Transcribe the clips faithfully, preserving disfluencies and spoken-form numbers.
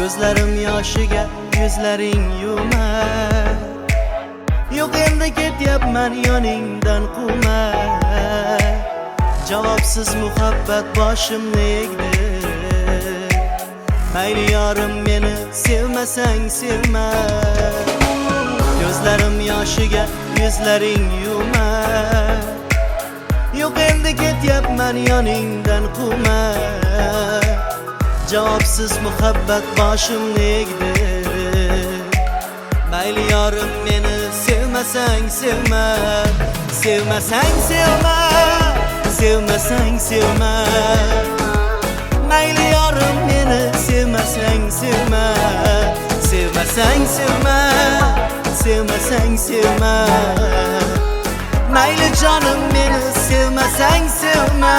Gözlerim yoshiga yuzlaring yumar. Yo'q endi ketyapman yoningdan quvma. Javobsiz muhabbat boshimni egdi. Mayli yorim meni sevmasang sevma. Gözlerim yoshiga yuzlaring yumar. Yo'q endi ketyapman yoningdan quvma. Javobsiz muhabbat boshimni egdi. Mayli yorim meni sevmasang sevma. Sevmasang sevma, sevmasang sevma. Mayli yorim meni sevmasang sevma. Sevmasang sevma, sevmasang sevma. Mayli canım meni sevmasang sevma.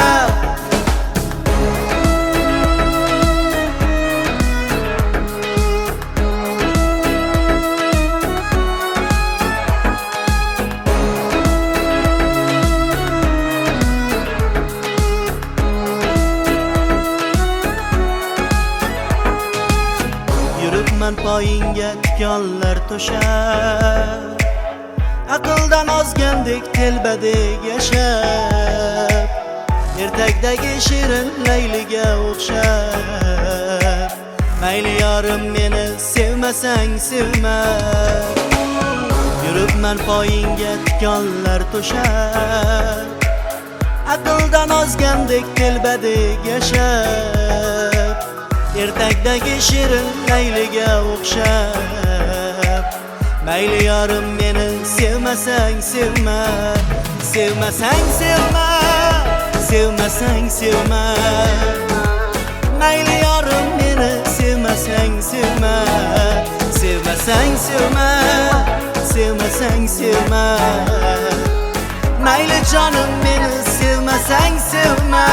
Yuribman poyingga tikonlar to'shab, aqldan ozgandek telbadek yashab, ertakdagi shirin layliga o'xshab. Mayli yorim meni sevmasang sevma. Yuribman poyingga tikonlar to'shab, aqldan ozgandek telbadek yashab, ertakdagi shirin layliga o'xshab. Mayli yorim meni sevmasang sevma. Sevmasang sevma, sevmasang sevma. Mayli yorim meni sevmasang sevma. Sevmasang sevma, sevmasang sevma. Mayli canım meni sevmasang sevma.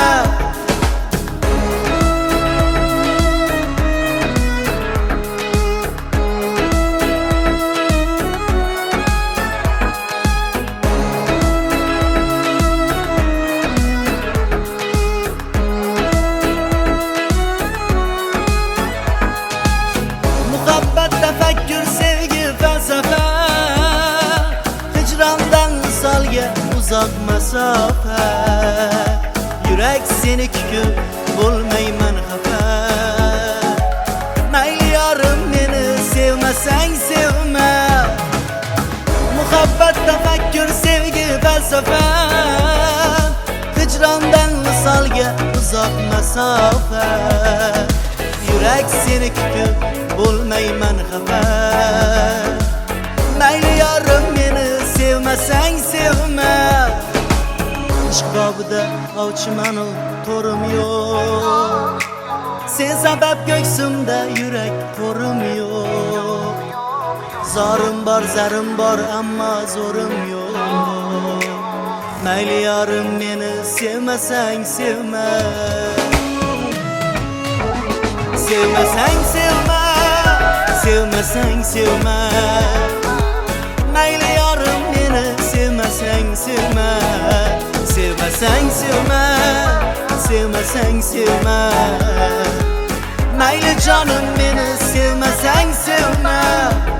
Tefekkür, sevgi, felsefe, hicrandan visalga uzak mesafe. Yürek senikku bo'lmayman xafa. Mayli yorim meni sevmasang sevma. Muhabbat, tefekkür, sevgi, felsefe, hicrandan visalga uzak mesafe. Yürek senikku bo'lmayman xafa. Mayli yorim meni sevmasang sevma. Ishq bobida ovchiman, to'rim yo'q. Sen sabab ko'ksimda yurak qo'rim yo'q. Zorim bor, zarim bor, ammo zo'rim yo'q. Mayli yorim meni sevmasang sevma. Sevmasang sevma, sevmasang sevma. Mayli yorim meni sevmasang sevma. Sevmasang sevma, sevmasang sevma. Mayli canım meni sevmasang sevma.